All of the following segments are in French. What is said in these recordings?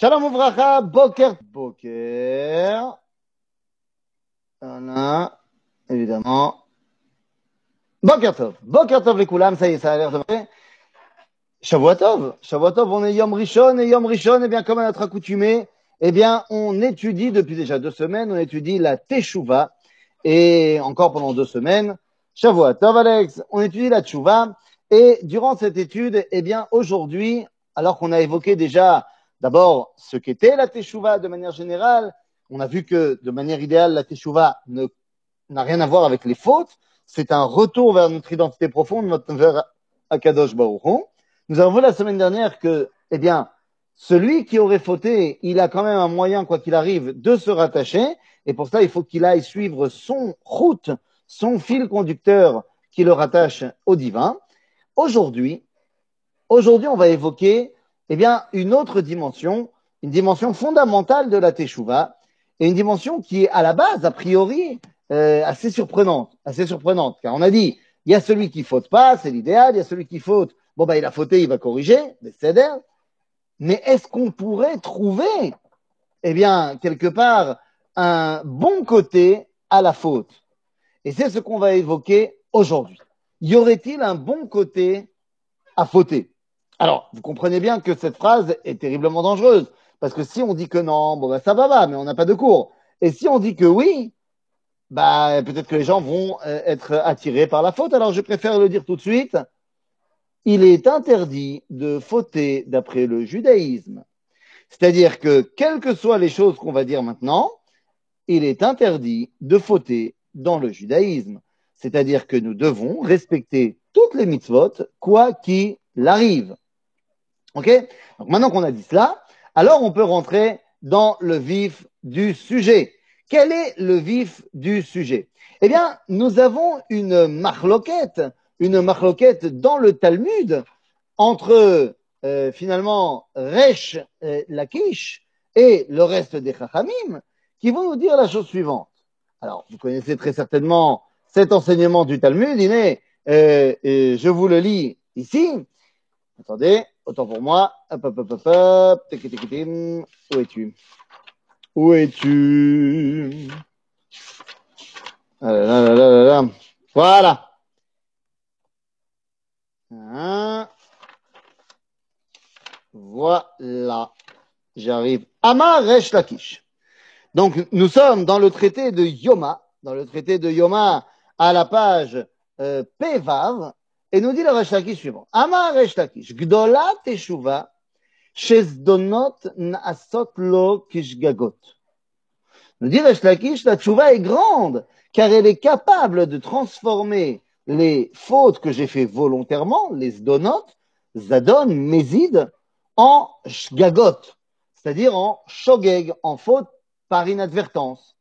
Shalom Uvracha, Boker. Boker. Voilà, évidemment. Boker Tov. Boker Tov les Koulam, ça y est, ça a l'air de vrai. Shavua Tov. Shavua Tov, on est Yom Rishon, et Yom Rishon, eh bien, comme à notre accoutumé, eh bien, on étudie depuis déjà 2 semaines, on étudie la Teshuvah, et encore pendant 2 semaines. Shavua Tov, Alex, on étudie la Teshuvah, et durant cette étude, eh bien, aujourd'hui, alors qu'on a évoqué déjà, d'abord, ce qu'était la Teshuvah de manière générale, on a vu que, de manière idéale, la Teshuvah n'a rien à voir avec les fautes, c'est un retour vers notre identité profonde, vers Akadosh Baruch Hu. Nous avons vu la semaine dernière que, eh bien, celui qui aurait fauté, il a quand même un moyen, quoi qu'il arrive, de se rattacher. Et pour ça, il faut qu'il aille suivre son route, son fil conducteur qui le rattache au divin. Aujourd'hui, on va évoquer, eh bien, une autre dimension, une dimension fondamentale de la Teshuvah, et une dimension qui est à la base, a priori, assez surprenante, car on a dit, il y a celui qui faute pas, c'est l'idéal, il y a celui qui faute, bon bah il a fauté, il va corriger, c'est d'air. Mais est-ce qu'on pourrait trouver, eh bien, quelque part, un bon côté à la faute? Et c'est ce qu'on va évoquer aujourd'hui. Y aurait-il un bon côté à fauter? Alors, vous comprenez bien que cette phrase est terriblement dangereuse, parce que si on dit que non, bon bah ça va, mais on n'a pas de cours. Et si on dit que oui, bah peut-être que les gens vont être attirés par la faute. Alors je préfère le dire tout de suite. Il est interdit de fauter d'après le judaïsme. C'est-à-dire que, quelles que soient les choses qu'on va dire maintenant, il est interdit de fauter dans le judaïsme. C'est-à-dire que nous devons respecter toutes les mitzvot, quoi qu'il arrive. Ok? Donc maintenant qu'on a dit cela, alors on peut rentrer dans le vif du sujet. Quel est le vif du sujet? Eh bien, nous avons une marloquette dans le Talmud entre finalement Resh Lakish et le reste des Chachamim qui vont nous dire la chose suivante. Alors, vous connaissez très certainement cet enseignement du Talmud. Je vous le lis ici. Attendez, autant pour moi. Hop, hop, hop, hop, hop. Où es-tu? Où es-tu? Ah là là là là là. Voilà. Hein. Voilà. J'arrive. Amar Resh Lakish. Donc, nous sommes dans le traité de Yoma, à la page Pevav, et nous dit le Resh Lakish suivant. Amar Resh Lakish, Gdola Teshuva, Shezdonot Naasot Lo Kishgagot. Nous dit Resh Lakish, la Teshuva est grande, car elle est capable de transformer les fautes que j'ai fait volontairement, les Zdonot, Zadon, Mézid, en Shgagot, c'est-à-dire en Shogeg, en faute par inadvertance.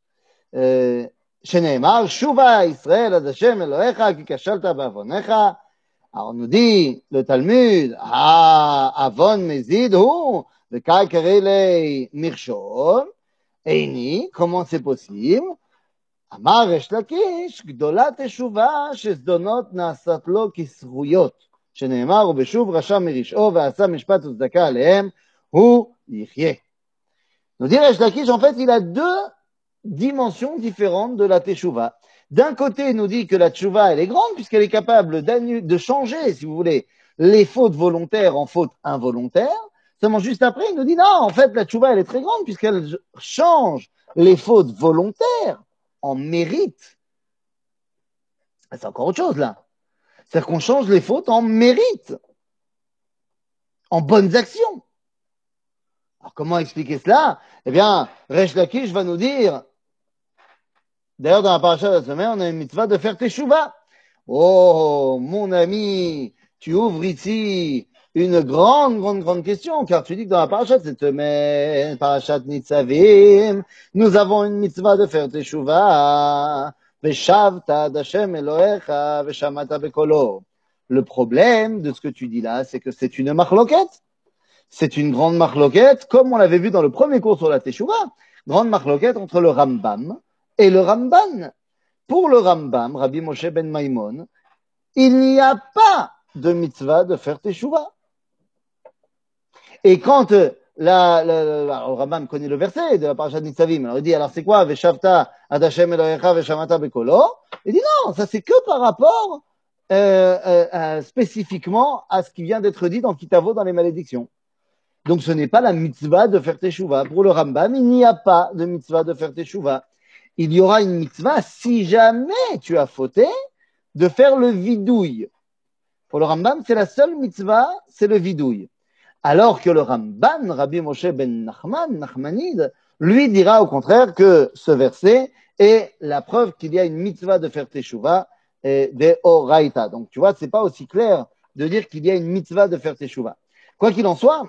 שנאמר, שובה ישראל עד השם אלוהיך כי כשלת בעווניך. Alors nous dit le Talmud, avon mezid hu, v'kai karele mirshol, eini, comment c'est possible? אמר ריש לקיש, גדולה תשובה שזדונות נעשת לו כזכויות, שנאמר, ובשוב רשע מרשעו ועשה משפט וצדקה עליהם, הוא יחיה. Nous dit Resh Lakish, en fait, il a deux dimensions différentes de la Teshuvah. D'un côté, il nous dit que la Teshuvah, elle est grande puisqu'elle est capable de changer, si vous voulez, les fautes volontaires en fautes involontaires. Seulement juste après, il nous dit non, en fait, la Teshuvah, elle est très grande puisqu'elle change les fautes volontaires en mérite. C'est encore autre chose là. C'est-à-dire qu'on change les fautes en mérite, en bonnes actions. Alors comment expliquer cela? Eh bien, Resh Lakish va nous dire, d'ailleurs dans la paracha de la semaine, on a une mitzvah de faire teshuva. Oh, mon ami, tu ouvres ici une grande question, car tu dis que dans la paracha de cette semaine, parachat Nitzavim, nous avons une mitzvah de faire teshuva. Veshavta d'Hashem Elohecha veshamata bekolo. Le problème de ce que tu dis là, c'est que c'est une marloquette. C'est une grande marloquette, comme on l'avait vu dans le premier cours sur la Teshuvah, grande marloquette entre le Rambam et le Ramban. Pour le Rambam, Rabbi Moshe ben Maimon, il n'y a pas de mitzvah de faire Teshuvah. Et quand alors, le Rambam connaît le verset de la parasha de Nitzavim. Alors il dit, alors c'est quoi? Veshavta ad Hashem Elohecha veshamata bekolo. Il dit non, ça c'est que par rapport spécifiquement à ce qui vient d'être dit dans Kitavo dans les malédictions. Donc ce n'est pas la mitzvah de faire teshuva. Pour le Rambam, il n'y a pas de mitzvah de faire teshuva. Il y aura une mitzvah si jamais tu as fauté de faire le vidouille. Pour le Rambam, c'est la seule mitzvah, c'est le vidouille. Alors que le Ramban, Rabbi Moshe ben Nachmanide, lui dira au contraire que ce verset est la preuve qu'il y a une mitzvah de faire teshuva de Oraita. Donc tu vois, c'est pas aussi clair de dire qu'il y a une mitzvah de faire teshuva. Quoi qu'il en soit,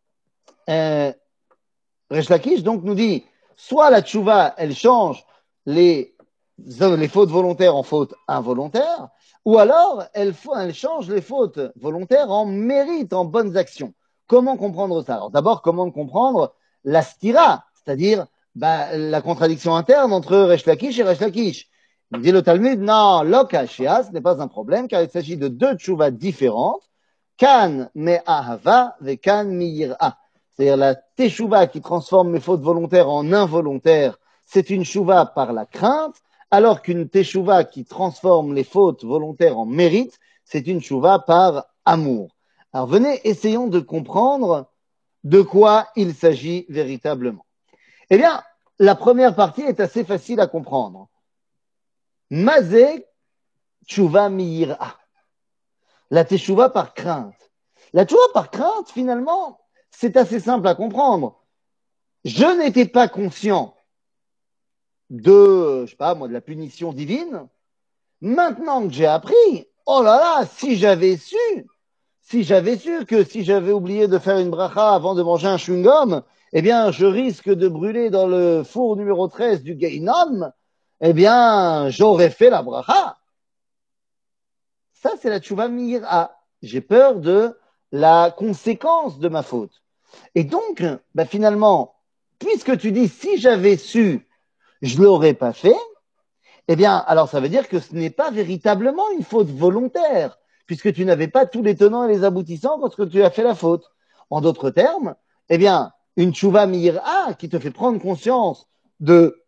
Resh Lakish donc nous dit, soit la teshuva, elle change les fautes volontaires en fautes involontaires, ou alors elle change les fautes volontaires en mérite, en bonnes actions. Comment comprendre ça? Alors d'abord, comment comprendre la stira, c'est-à-dire la contradiction interne entre Resh Lakish et Resh Lakish. Il dit le Talmud, non, l'okashia, ce n'est pas un problème, car il s'agit de deux tshuvas différentes, kan me'ahava ve kan mi'yir'a. C'est-à-dire la teshuva qui transforme mes fautes volontaires en involontaires, c'est une tshuvah par la crainte, alors qu'une teshuva qui transforme les fautes volontaires en mérite, c'est une tshuvah par amour. Alors venez, essayons de comprendre de quoi il s'agit véritablement. Eh bien, la première partie est assez facile à comprendre. Mazé tshuvah miyira. La teshuva par crainte. La teshuva par crainte, finalement, c'est assez simple à comprendre. Je n'étais pas conscient de, je sais pas moi, de la punition divine. Maintenant que j'ai appris, oh là là, si j'avais su que si j'avais oublié de faire une bracha avant de manger un chewing-gum, eh bien, je risque de brûler dans le four numéro 13 du Geinom, eh bien, j'aurais fait la bracha. Ça, c'est la tchouva mira. J'ai peur de la conséquence de ma faute. Et donc, finalement, puisque tu dis si j'avais su, je l'aurais pas fait, eh bien, alors ça veut dire que ce n'est pas véritablement une faute volontaire, puisque tu n'avais pas tous les tenants et les aboutissants lorsque tu as fait la faute. En d'autres termes, eh bien, une tchouva mira qui te fait prendre conscience de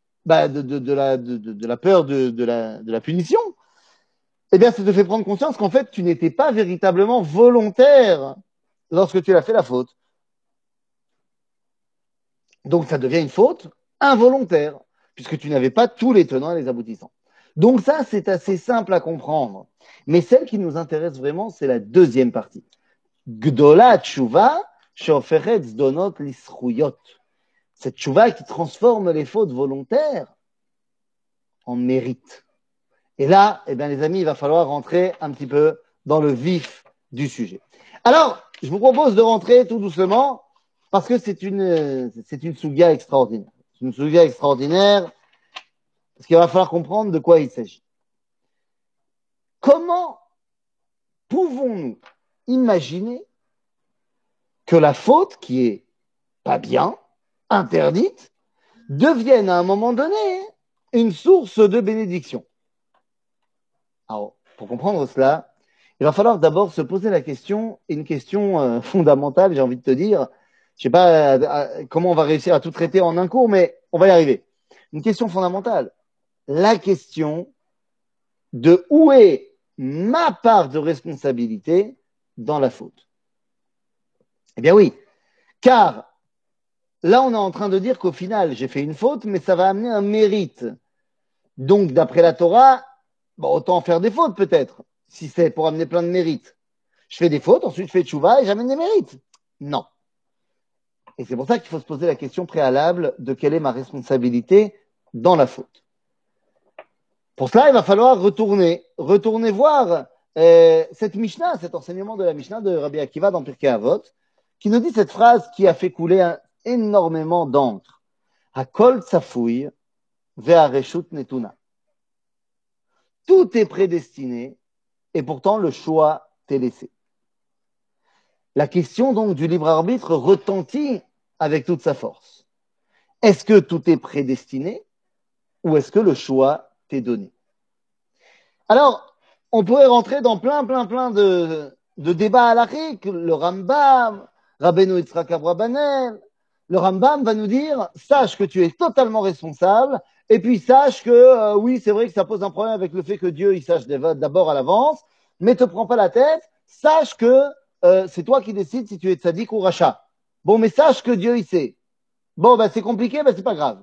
la peur de la punition, eh bien, ça te fait prendre conscience qu'en fait, tu n'étais pas véritablement volontaire lorsque tu as fait la faute. Donc, ça devient une faute involontaire, puisque tu n'avais pas tous les tenants et les aboutissants. Donc ça, c'est assez simple à comprendre. Mais celle qui nous intéresse vraiment, c'est la deuxième partie. Gdola tshuva sheoferet zdonot lisruyot. Cette tshuva qui transforme les fautes volontaires en mérite. Et là, eh bien, les amis, il va falloir rentrer un petit peu dans le vif du sujet. Alors, je vous propose de rentrer tout doucement parce que c'est une souga extraordinaire. C'est une souga extraordinaire parce qu'il va falloir comprendre de quoi il s'agit. Comment pouvons-nous imaginer que la faute qui est pas bien, interdite, devienne à un moment donné une source de bénédiction? Alors, pour comprendre cela, il va falloir d'abord se poser la question, une question fondamentale, j'ai envie de te dire. Je sais pas comment on va réussir à tout traiter en un cours, mais on va y arriver. Une question fondamentale. La question de où est ma part de responsabilité dans la faute. Eh bien oui, car là, on est en train de dire qu'au final, j'ai fait une faute, mais ça va amener un mérite. Donc, d'après la Torah, autant faire des fautes peut-être, si c'est pour amener plein de mérites. Je fais des fautes, ensuite je fais tchouva et j'amène des mérites. Non. Et c'est pour ça qu'il faut se poser la question préalable de quelle est ma responsabilité dans la faute. Pour cela, il va falloir retourner voir cette Mishnah, cet enseignement de la Mishnah de Rabbi Akiva dans Pirkei Avot, qui nous dit cette phrase qui a fait couler énormément d'encre. Hakol tsafouy ve'areshut netuna. Tout est prédestiné et pourtant le choix t'est laissé. La question donc du libre arbitre retentit avec toute sa force. Est-ce que tout est prédestiné ou est-ce que le choix t'est donné? Alors, on pourrait rentrer dans plein de débats halachiques, le Rambam, Rabbeinu Yitzhak Abrabanel. Le Rambam va nous dire, sache que tu es totalement responsable, et puis sache que, oui, c'est vrai que ça pose un problème avec le fait que Dieu, il sache d'abord à l'avance, mais te prends pas la tête, sache que c'est toi qui décides si tu es tzaddik ou rachat. Bon, mais sache que Dieu, il sait. Bon, ben, c'est compliqué, ben, c'est pas grave.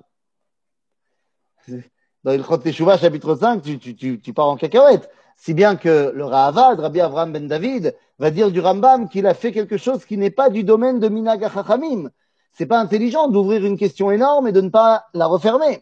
Dans Ilchot Teshuvah, chapitre 5, tu pars en cacahuète. Si bien que le Rahavad, Rabbi Avraham ben David, va dire du Rambam qu'il a fait quelque chose qui n'est pas du domaine de Minhag HaChachamim. C'est pas intelligent d'ouvrir une question énorme et de ne pas la refermer.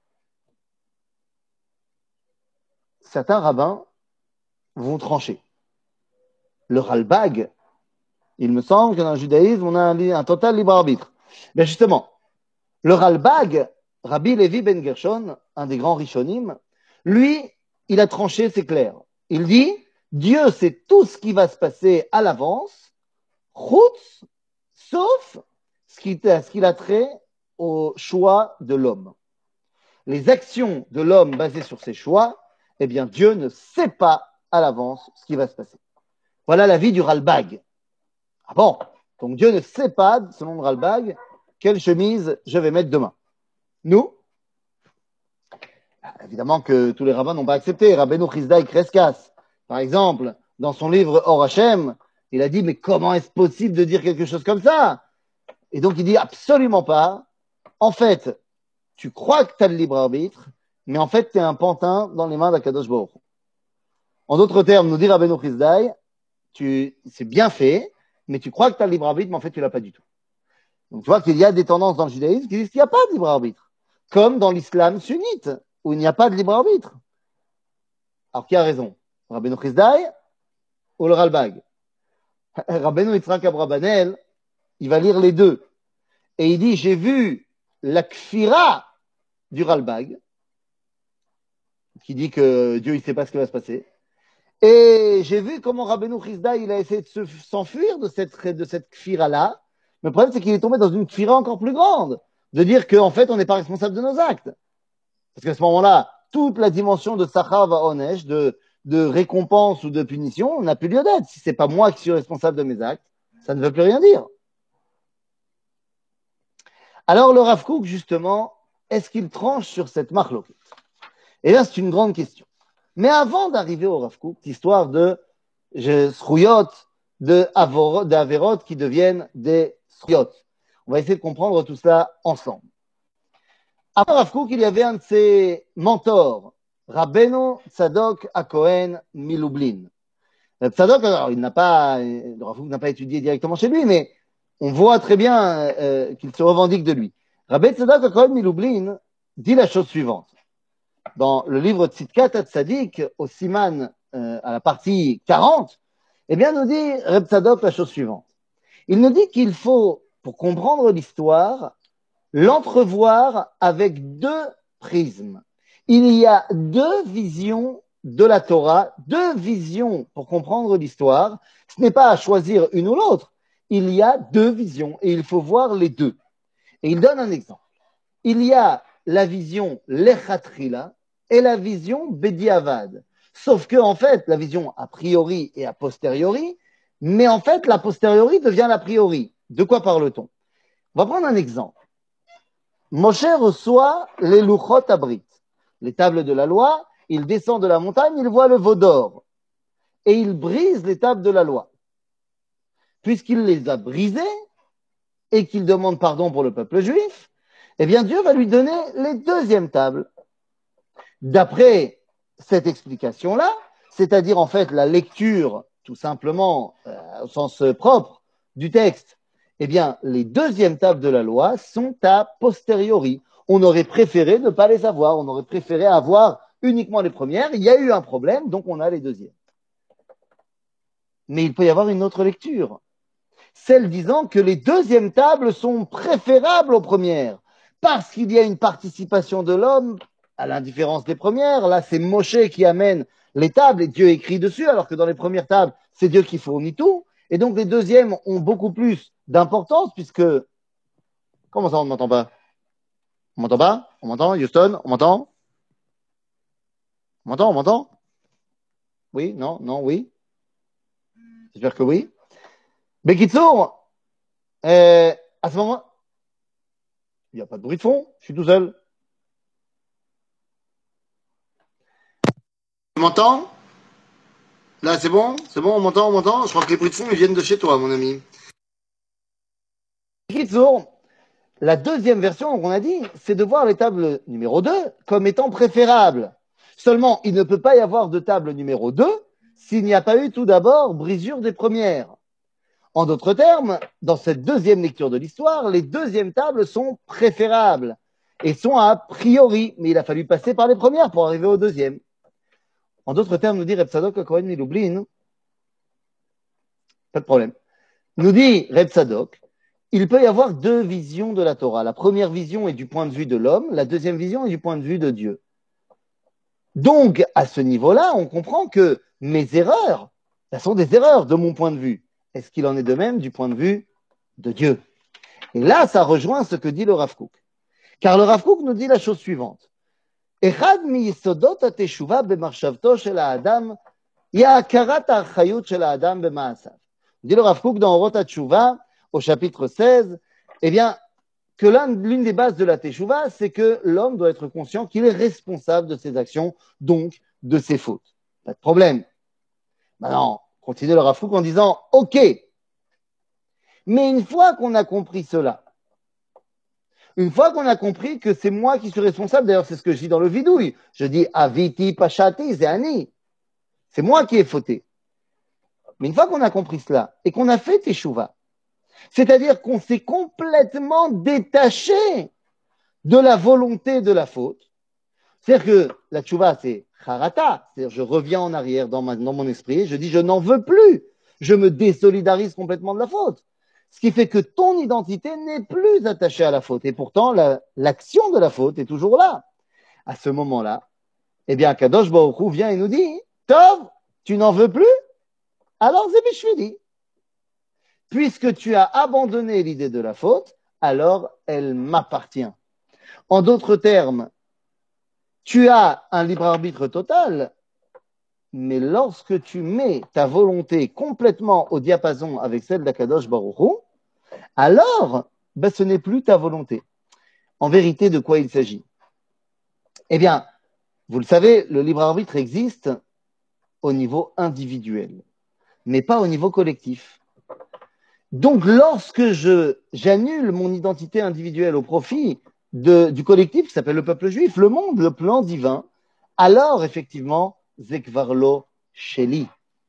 Certains rabbins vont trancher. Le Ralbag, il me semble que dans le judaïsme, on a un total libre arbitre. Mais justement, le Ralbag, Rabbi Levi ben Gershon, un des grands Rishonim, lui, il a tranché, c'est clair. Il dit, Dieu sait tout ce qui va se passer à l'avance, chutz, sauf ce qu'il a trait au choix de l'homme. Les actions de l'homme basées sur ses choix, eh bien, Dieu ne sait pas à l'avance ce qui va se passer. Voilà l'avis du Ralbag. Ah bon? Donc Dieu ne sait pas, selon le Ralbag, quelle chemise je vais mettre demain. Nous, évidemment que tous les rabbins n'ont pas accepté. Rabbeinu Chizdaï Kreskas, par exemple, dans son livre Or Hashem, il a dit, mais comment est-ce possible de dire quelque chose comme ça? Et donc il dit absolument pas. En fait, tu crois que tu as le libre arbitre, mais en fait, tu es un pantin dans les mains d'Akadosh Baruch. En d'autres termes, nous dit Rabbeinu Chizdaï, c'est bien fait, mais tu crois que tu as le libre arbitre, mais en fait, tu l'as pas du tout. Donc tu vois qu'il y a des tendances dans le judaïsme qui disent qu'il n'y a pas de libre arbitre, comme dans l'islam sunnite, où il n'y a pas de libre arbitre. Alors qui a raison? Rabbeinu Chizdaï ou le Ralbag? Rabbeinu Yitzhak Abrabanel, il va lire les deux. Et il dit, j'ai vu la kfira du Ralbag, qui dit que Dieu, il sait pas ce qui va se passer. Et j'ai vu comment Rabbeinu Chizdaï, il a essayé de s'enfuir de cette kfira-là. Mais le problème, c'est qu'il est tombé dans une kfira encore plus grande. De dire qu'en fait, on n'est pas responsable de nos actes. Parce qu'à ce moment-là, toute la dimension de Sachar va Onesh, de récompense ou de punition, n'a plus lieu d'être. Si c'est pas moi qui suis responsable de mes actes, ça ne veut plus rien dire. Alors le Rav Kook, justement, est-ce qu'il tranche sur cette marloquette? Et là, c'est une grande question. Mais avant d'arriver au Rav Kook, l'histoire de Srouyot, d'Averot qui deviennent des Srouyot. On va essayer de comprendre tout cela ensemble. Avant Rav Kook, il y avait un de ses mentors, Rabbeinu Tzadok HaKohen Milublin. Tzadok, alors, le Rav Kook n'a pas étudié directement chez lui, mais on voit très bien qu'il se revendique de lui. Rabbeinu Tzadok HaKohen Milublin dit la chose suivante. Dans le livre Tzidkat Tzadik, au Siman, à la partie 40, eh bien, nous dit Reb Tzadok la chose suivante. Il nous dit qu'il faut, pour comprendre l'histoire, l'entrevoir avec deux prismes. Il y a deux visions de la Torah, deux visions pour comprendre l'histoire. Ce n'est pas à choisir une ou l'autre. Il y a deux visions et il faut voir les deux. Et il donne un exemple. Il y a la vision Lechatrila et la vision Bediavad. Sauf que, en fait, la vision a priori et a posteriori, mais en fait, la posteriori devient l'a priori. De quoi parle-t-on? On va prendre un exemple. Moshe reçoit les Luchot Abrit, les tables de la loi. Il descend de la montagne, il voit le veau d'or. Et il brise les tables de la loi. Puisqu'il les a brisées et qu'il demande pardon pour le peuple juif, eh bien Dieu va lui donner les deuxièmes tables. D'après cette explication-là, c'est-à-dire en fait la lecture tout simplement au sens propre du texte, eh bien les deuxièmes tables de la loi sont à posteriori. On aurait préféré ne pas les avoir, on aurait préféré avoir uniquement les premières. Il y a eu un problème, donc on a les deuxièmes. Mais il peut y avoir une autre lecture, celle disant que les deuxièmes tables sont préférables aux premières, parce qu'il y a une participation de l'homme, à l'indifférence des premières. Là, c'est Moshe qui amène les tables et Dieu écrit dessus, alors que dans les premières tables, c'est Dieu qui fournit tout. Et donc, les deuxièmes ont beaucoup plus d'importance, puisque... Comment ça, on ne m'entend pas? On m'entend pas? On m'entend, Houston? On m'entend? On m'entend? On m'entend? Oui? Non? Non? Oui? J'espère que oui. Bekitsour, À ce moment, il n'y a pas de bruit de fond, je suis tout seul. Tu m'entends? Là, c'est bon? C'est bon, on m'entend, on m'entend? Je crois que les bruits de fond, ils viennent de chez toi, mon ami. Kitsour, la deuxième version qu'on a dit, c'est de voir les tables numéro 2 comme étant préférables. Seulement, il ne peut pas y avoir de table numéro 2 s'il n'y a pas eu tout d'abord brisure des premières. En d'autres termes, dans cette deuxième lecture de l'histoire, les deuxièmes tables sont préférables et sont a priori, mais il a fallu passer par les premières pour arriver aux deuxièmes. En d'autres termes, nous dit Reb Tzadok Cohen Miloublin, pas de problème, nous dit Reb Tzadok, il peut y avoir deux visions de la Torah. La première vision est du point de vue de l'homme, la deuxième vision est du point de vue de Dieu. Donc, à ce niveau-là, on comprend que mes erreurs, elles sont des erreurs de mon point de vue. Est-ce qu'il en est de même du point de vue de Dieu? Et là, ça rejoint ce que dit le Rav Kook. Car le Rav Kook nous dit la chose suivante. אחד מיסודות התשובה במחשבתו של האדם היא הכרת האחריות של האדם במעשיו. Dit le Rav Kook dans Orot HaTshuva, au chapitre 16, eh bien, que l'une des bases de la Teshuvah, c'est que l'homme doit être conscient qu'il est responsable de ses actions, donc de ses fautes. Pas de problème. Maintenant, continue le Rav Kook en disant, OK, mais une fois qu'on a compris cela, une fois qu'on a compris que c'est moi qui suis responsable, d'ailleurs c'est ce que je dis dans le vidouille, je dis aviti pashati zeani, c'est moi qui ai fauté. Mais une fois qu'on a compris cela et qu'on a fait teshuva, c'est-à-dire qu'on s'est complètement détaché de la volonté de la faute, c'est-à-dire que la teshuva c'est harata, c'est-à-dire je reviens en arrière dans mon esprit et je dis je n'en veux plus, je me désolidarise complètement de la faute. Ce qui fait que ton identité n'est plus attachée à la faute. Et pourtant, l'action de la faute est toujours là. À ce moment-là, eh bien, Kadosh Baruch Hu vient et nous dit, Tov, tu n'en veux plus? Alors Zébishvili. Puisque tu as abandonné l'idée de la faute, alors elle m'appartient. En d'autres termes, tu as un libre arbitre total, mais lorsque tu mets ta volonté complètement au diapason avec celle d'Akadosh Baruch Hu, alors, ben, ce n'est plus ta volonté. En vérité, de quoi il s'agit? Eh bien, vous le savez, le libre arbitre existe au niveau individuel, mais pas au niveau collectif. Donc, lorsque j'annule mon identité individuelle au profit du collectif qui s'appelle le peuple juif, le monde, le plan divin, alors effectivement, Zekvarlo Sheli.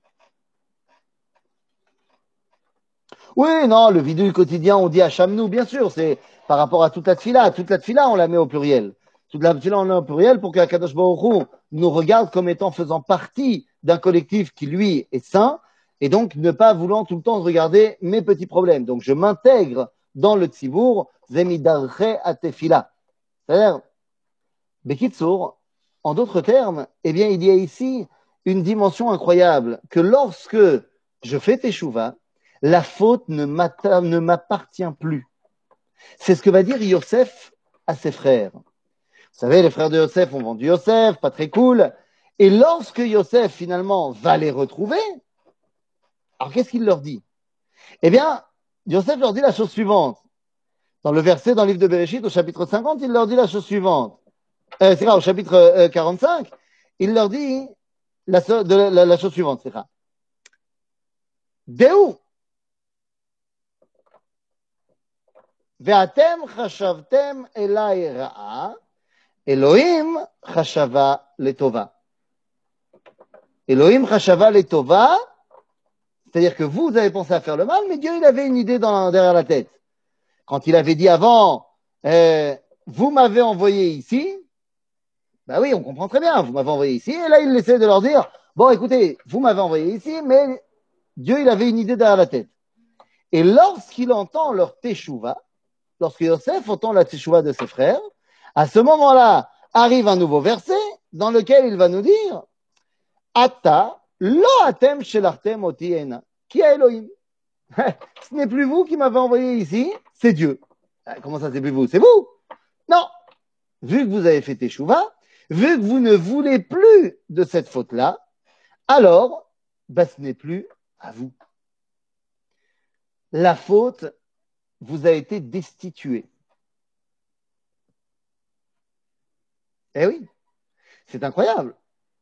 Oui, non, le vidéo quotidien, on dit Hachamnou, bien sûr, c'est par rapport à toute la tfila. Toute la tfila, on la met au pluriel. Toute la tfila, on la met au pluriel pour que Kadosh Baruch Hu nous regarde comme étant faisant partie d'un collectif qui, lui, est saint, et donc ne pas voulant tout le temps regarder mes petits problèmes. Donc, je m'intègre dans le tzibour, zemidarche atefila. C'est-à-dire, Bekitsour, en d'autres termes, eh bien, il y a ici une dimension incroyable que lorsque je fais teshuva, la faute ne m'appartient plus. C'est ce que va dire Yosef à ses frères. Vous savez, les frères de Yosef ont vendu Yosef, pas très cool. Et lorsque Yosef, finalement, va les retrouver, alors qu'est-ce qu'il leur dit? Eh bien, Yosef leur dit la chose suivante. Dans le verset, dans le livre de Bereshit, au chapitre 50, il leur dit la chose suivante. C'est vrai, au chapitre 45, il leur dit la chose suivante, c'est ça. Déu, ve'atem chashavtem elai ra'a, Elohim chashava letova. Elohim chashava letova, c'est-à-dire que vous avez pensé à faire le mal, mais Dieu, il avait une idée derrière la tête. Quand il avait dit avant, vous m'avez envoyé ici, bah oui, on comprend très bien, vous m'avez envoyé ici, et là, il essaie de leur dire, bon, écoutez, vous m'avez envoyé ici, mais Dieu, il avait une idée derrière la tête. Et lorsqu'il entend leur teshuva, lorsque Yosef entend la teshuva de ses frères, à ce moment-là, arrive un nouveau verset dans lequel il va nous dire Ata lo atem shelartem oti ena, qui est Elohim. Ce n'est plus vous qui m'avez envoyé ici, c'est Dieu. Comment ça, c'est plus vous? C'est vous? Non. Vu que vous avez fait teshuva, vu que vous ne voulez plus de cette faute-là, alors, ce n'est plus à vous. La faute vous a été destitué. Eh oui, c'est incroyable.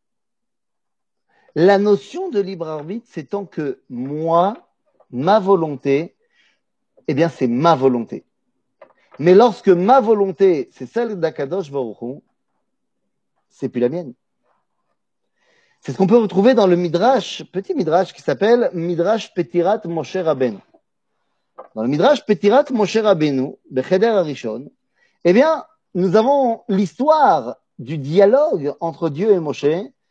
La notion de libre arbitre, c'est tant que moi, ma volonté, eh bien, c'est ma volonté. Mais lorsque ma volonté, c'est celle d'Akadosh Baruch Hu, c'est plus la mienne. C'est ce qu'on peut retrouver dans le Midrash, petit Midrash qui s'appelle Midrash Petirat Moshe Rabbeinu. Dans le Midrash Petirat Moshe Rabbeinu, de Cheder Arishon, eh bien, nous avons l'histoire du dialogue entre Dieu et Moshe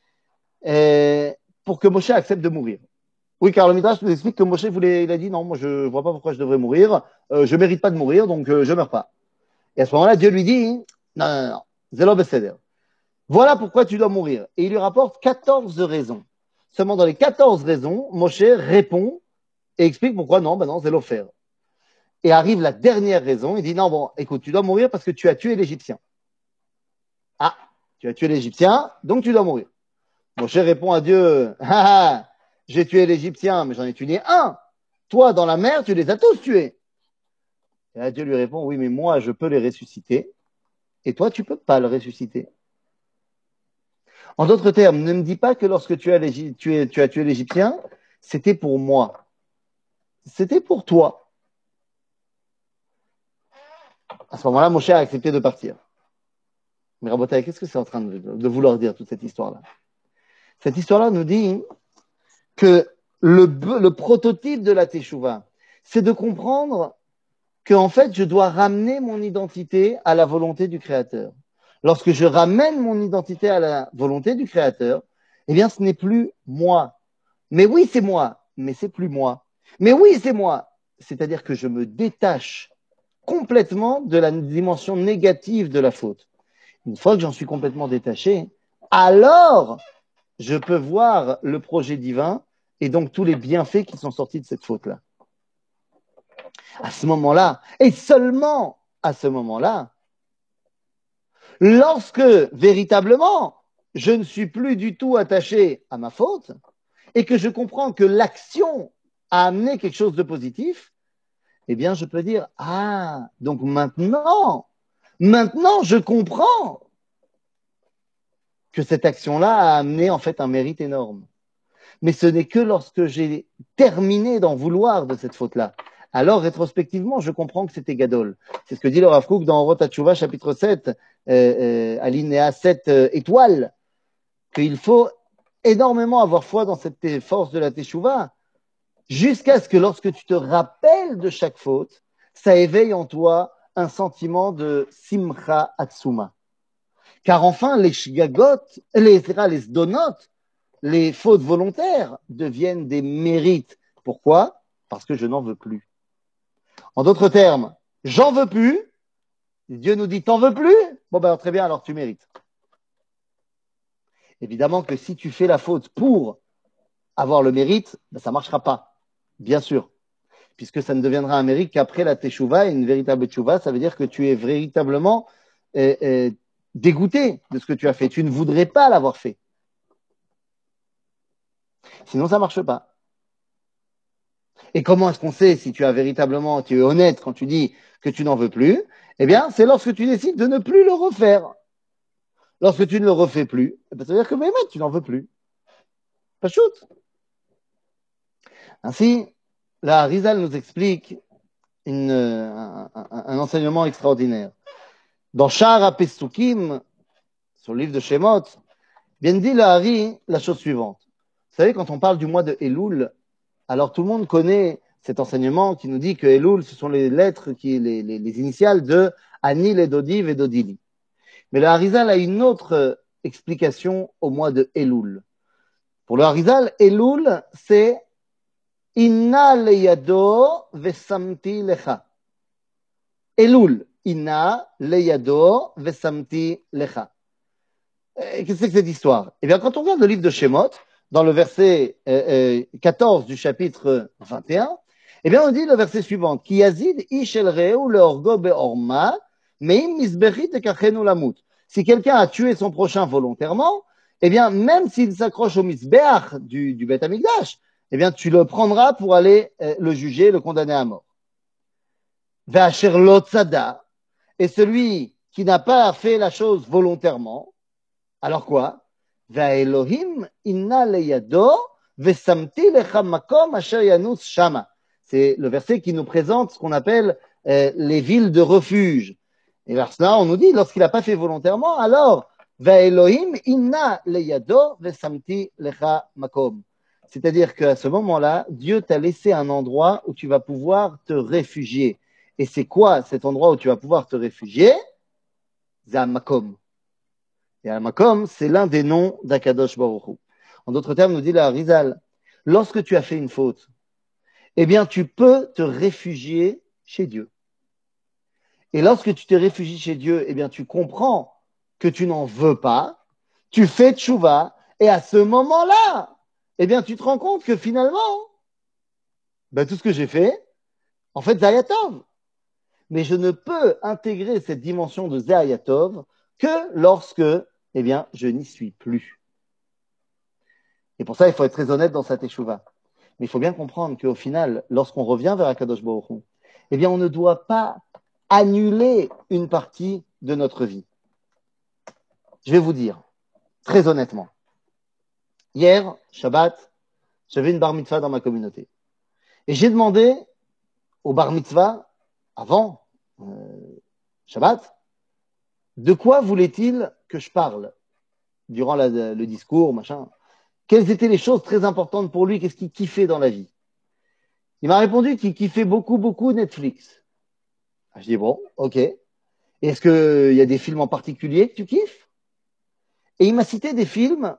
pour que Moshe accepte de mourir. Oui, car le Midrash nous explique que Moshe il a dit non, moi je ne vois pas pourquoi je devrais mourir, je ne mérite pas de mourir, donc je ne meurs pas. Et à ce moment-là, Dieu lui dit non, Zelo Beseder. Voilà pourquoi tu dois mourir. Et il lui rapporte 14 raisons. Seulement dans les 14 raisons, Moshe répond et explique pourquoi non, ben non, Zelo faire. Et arrive la dernière raison, il dit non, bon, écoute, tu dois mourir parce que tu as tué l'Égyptien. Ah, tu as tué l'Égyptien, donc tu dois mourir. Moshe répond à Dieu, ah, j'ai tué l'Égyptien, mais j'en ai tué un. Toi, dans la mer, tu les as tous tués. Et là, Dieu lui répond, oui, mais moi, je peux les ressusciter, et toi, tu peux pas le ressusciter. En d'autres termes, ne me dis pas que lorsque tu as tué l'Égyptien, c'était pour moi. C'était pour toi. À ce moment-là, Moshe a accepté de partir. Mais Rabotai, qu'est-ce que c'est en train de vouloir dire, toute cette histoire-là? Cette histoire-là nous dit que le prototype de la Teshuvah, c'est de comprendre qu'en fait, je dois ramener mon identité à la volonté du Créateur. Lorsque je ramène mon identité à la volonté du Créateur, eh bien, ce n'est plus moi. Mais oui, c'est moi, mais c'est plus moi. Mais oui, c'est moi. C'est-à-dire que je me détache complètement de la dimension négative de la faute. Une fois que j'en suis complètement détaché, alors je peux voir le projet divin et donc tous les bienfaits qui sont sortis de cette faute-là. À ce moment-là, et seulement à ce moment-là, lorsque véritablement je ne suis plus du tout attaché à ma faute et que je comprends que l'action a amené quelque chose de positif, eh bien je peux dire, ah, donc maintenant je comprends que cette action-là a amené en fait un mérite énorme. Mais ce n'est que lorsque j'ai terminé d'en vouloir de cette faute-là. Alors, rétrospectivement, je comprends que c'était Gadol. C'est ce que dit le Rav Kook dans Orot HaTshuva, chapitre 7, alinéa 7 étoiles, qu'il faut énormément avoir foi dans cette force de la Teshuvah, jusqu'à ce que lorsque tu te rappelles de chaque faute, ça éveille en toi un sentiment de simcha atsuma. Car enfin, les shgagot, les sdonot, les fautes volontaires deviennent des mérites. Pourquoi? Parce que je n'en veux plus. En d'autres termes, j'en veux plus. Dieu nous dit, t'en veux plus? Bon, ben, très bien, alors tu mérites. Évidemment que si tu fais la faute pour avoir le mérite, ben, ça ne marchera pas. Bien sûr. Puisque ça ne deviendra un mérite qu'après la teshuva, et une véritable teshuva, ça veut dire que tu es véritablement dégoûté de ce que tu as fait. Tu ne voudrais pas l'avoir fait. Sinon, ça ne marche pas. Et comment est-ce qu'on sait si tu as véritablement, tu es honnête quand tu dis que tu n'en veux plus? Eh bien, c'est lorsque tu décides de ne plus le refaire. Lorsque tu ne le refais plus, ça veut dire que mais tu n'en veux plus. Pas shoot. Ainsi, la Rizal nous explique un enseignement extraordinaire. Dans Shara Pesukim, sur le livre de Shemot, bien dit le Hari la chose suivante. Vous savez, quand on parle du mois de Elul, alors tout le monde connaît cet enseignement qui nous dit que Elul, ce sont les lettres, les initiales de Anil et Dodiv et Dodili. Mais le Harizal a une autre explication au mois de Elul. Pour le Harizal, Elul, c'est Inna leyado vesamti lecha. Elul, Inna leyado vesamti lecha. Qu'est-ce que c'est que cette histoire? Eh bien, quand on regarde le livre de Shemot, dans le verset 14 du chapitre 21, eh bien, on dit le verset suivant, Ki yazid ish el reu leorgo beorma, meim misbechit ekachenu lamut. Si quelqu'un a tué son prochain volontairement, eh bien, même s'il s'accroche au misbeach du Beth Amikdash, eh bien, tu le prendras pour aller le juger, le condamner à mort. Ve'asher lo tzada, et celui qui n'a pas fait la chose volontairement, alors quoi? Ve'elohim inna leyado ve'samti lecha makom asher yanus shama. C'est le verset qui nous présente ce qu'on appelle les villes de refuge. Et vers cela, on nous dit, lorsqu'il n'a pas fait volontairement, alors, Ve'elohim inna leyado ve'samti lecha makom. C'est-à-dire qu'à ce moment-là, Dieu t'a laissé un endroit où tu vas pouvoir te réfugier. Et c'est quoi cet endroit où tu vas pouvoir te réfugier? Zamakom. Et Amakom, c'est l'un des noms d'Akadosh Baruch Hu. En d'autres termes, nous dit la Rizal, lorsque tu as fait une faute, eh bien, tu peux te réfugier chez Dieu. Et lorsque tu te réfugies chez Dieu, eh bien, tu comprends que tu n'en veux pas, tu fais tchouva, et à ce moment-là, eh bien, tu te rends compte que finalement, ben, tout ce que j'ai fait, en fait, Zayatov. Mais je ne peux intégrer cette dimension de Zayatov que lorsque, eh bien, je n'y suis plus. Et pour ça, il faut être très honnête dans sa teshuva. Mais il faut bien comprendre qu'au final, lorsqu'on revient vers Akadosh Baruch Hu, eh bien, on ne doit pas annuler une partie de notre vie. Je vais vous dire, très honnêtement, hier, Shabbat, j'avais une bar mitzvah dans ma communauté. Et j'ai demandé au bar mitzvah, avant Shabbat, de quoi voulait-il que je parle durant le discours, machin. Quelles étaient les choses très importantes pour lui, qu'est-ce qu'il kiffait dans la vie. Il m'a répondu qu'il kiffait beaucoup, beaucoup Netflix. Je dis bon, ok. Est-ce qu'il y a des films en particulier que tu kiffes? Et il m'a cité des films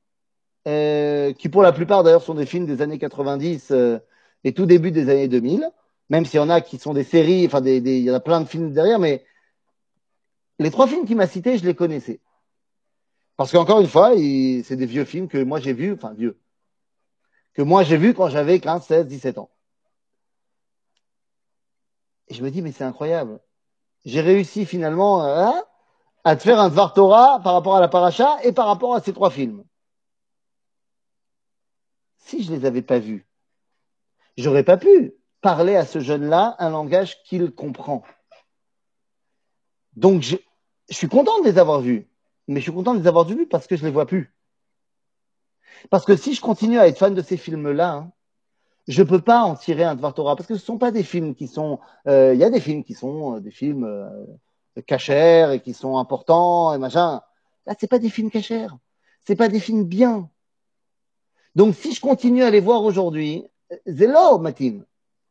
qui pour la plupart d'ailleurs sont des films des années 90 et tout début des années 2000, même s'il y en a qui sont des séries, enfin il y en a plein de films derrière, mais les trois films qu'il m'a cités, je les connaissais. Parce qu'encore une fois, c'est des vieux films que moi j'ai vus, enfin vieux, que moi j'ai vus quand j'avais 15, 16, 17 ans. Et je me dis, mais c'est incroyable. J'ai réussi finalement à te faire un Dvar Torah par rapport à la paracha et par rapport à ces trois films. Si je les avais pas vus, j'aurais pas pu parler à ce jeune-là un langage qu'il comprend. Donc, je suis content de les avoir vus, mais je suis content de les avoir vus parce que je les vois plus. Parce que si je continue à être fan de ces films-là, hein, je peux pas en tirer un Dvar Torah parce que ce sont pas des films qui sont. Il y a des films qui sont des films cachers et qui sont importants et machin. Là, c'est pas des films cachers. C'est pas des films bien. Donc, si je continue à les voir aujourd'hui, c'est là, Matim.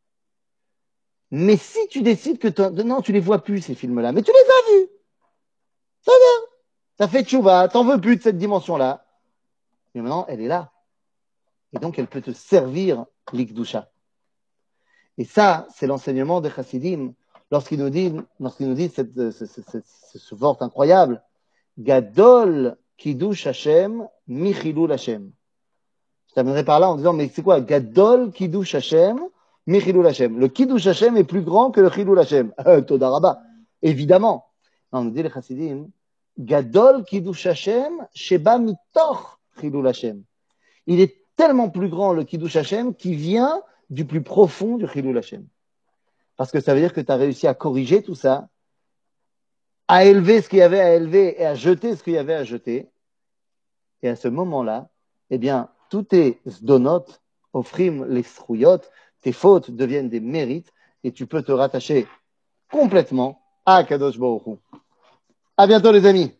Mais si tu décides que non, tu les vois plus, ces films-là, mais tu les as vus. Ça va. T'as fait tchouva, t'en veux plus de cette dimension-là. Mais maintenant, elle est là. Et donc, elle peut te servir l'ikdusha. Et ça, c'est l'enseignement des chassidim lorsqu'ils nous disent ce vort incroyable. Gadol kiddush Hashem, michilul Hashem. Je terminerai par là en disant, mais c'est quoi? Gadol kiddush Hashem, michilul Hashem. Le kiddush Hashem est plus grand que le chilul Hashem. Toda Rabba. Évidemment. Non, on nous dit les chassidim, Gadol kiddush Hashem, sheba mitoch chilul Hashem. Il est tellement plus grand le kiddush Hashem qui vient du plus profond du chilul Hashem. Parce que ça veut dire que tu as réussi à corriger tout ça, à élever ce qu'il y avait à élever et à jeter ce qu'il y avait à jeter. Et à ce moment-là, eh bien, tous tes zdonot, offrim les srouyot, tes fautes deviennent des mérites et tu peux te rattacher complètement à Kadosh Baruch Hu. À bientôt les amis.